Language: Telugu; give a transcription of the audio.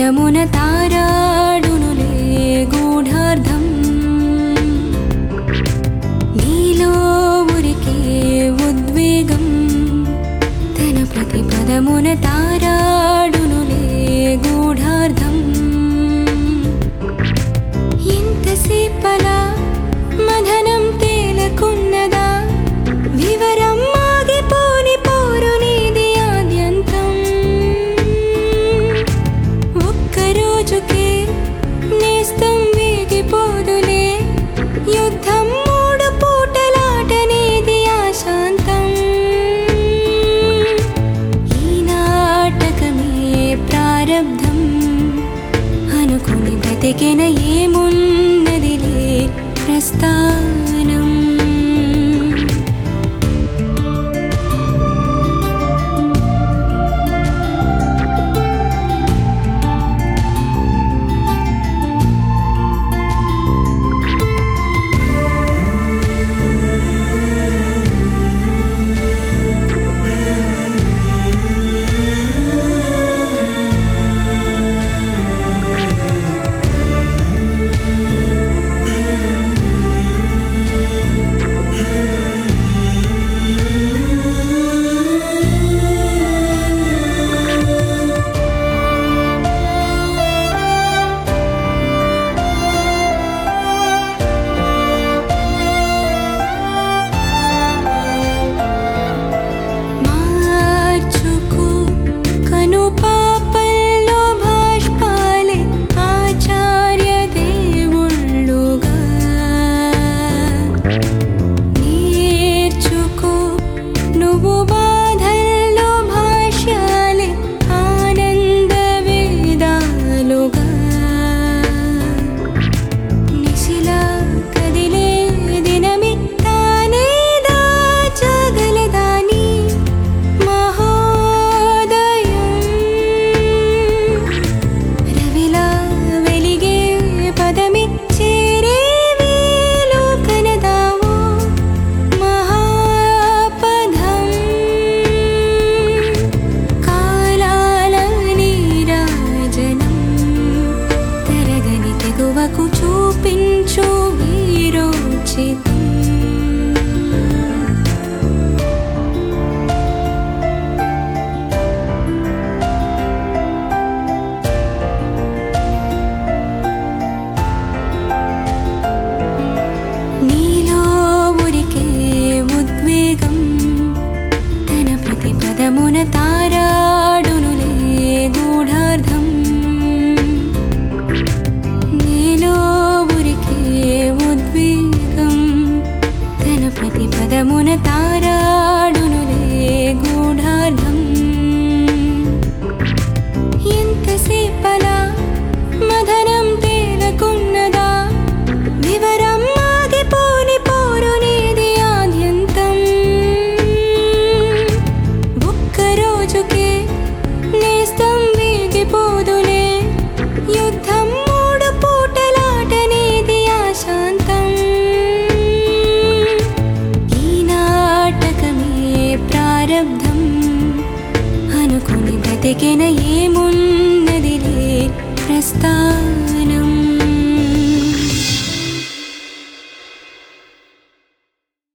పదమున తారాడునులే గూఢార్థం నీలో ఉరికే ఉద్వేగం తన ప్రతి పదమున తారాడునులే గూఢార్థం ఎంతసేపలా మదనం తేలకున్నదా వివరం ఆగిపోని పోరు నీది ఆద్యంతం ఒక్కరోజుకే నేస్తం వేగిపోదులే యుద్ధం మూడు పూటలాట నీది ఆశాంతం ఈ నాటకమే ప్రారబ్ధం అనుకుని బ్రతికిన ఏమున్నదిలే ప్రస్థానం చూపించు వీరోచితం నీలో ఉరికే ఉద్వేగం తన ప్రతి పదమున తారాడునులే గూఢార్థం ప్రతి పదమున తారాడునులే గూఢార్థం ఎంతసేపలా మదనం తేలకున్నదా వివరం ఆగిపోని పోరు నీది ఆద్యంతం ఒక్కరోజుకే నేస్తం వేగిపోదులే యుద్ధం మూడు పూటలాట నీది ఆశాంతం ప్రారబ్ధం అనుకుని బ్రతికిన ఏమున్నదిలే ప్రస్థానం